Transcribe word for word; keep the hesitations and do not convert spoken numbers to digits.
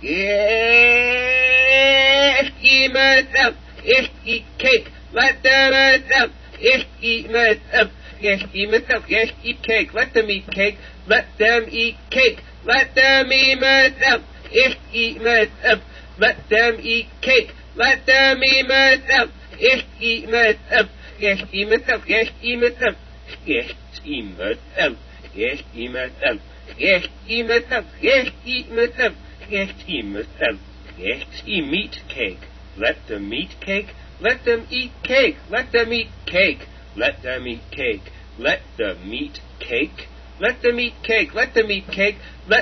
Yes, eat myself. Yes, eat cake. Let them myself. Yes, eat myself. Yes, eat myself. Yes, eat cake. Let them eat cake. Let them eat cake. Let them eat myself. Yes, eat myself. Let them eat cake. Let them eat myself. Yes, eat myself. Yes, eat myself. Yes, eat myself. Yes, eat myself. Yes, eat myself. Yes, eat myself. Yes, eat myself. Yes, eat myself. Yes, eat meat cake. Let them eat cake. Let them eat cake. Let them eat cake. Let them eat cake. Let them eat cake. Let them eat cake. Let them eat cake. Let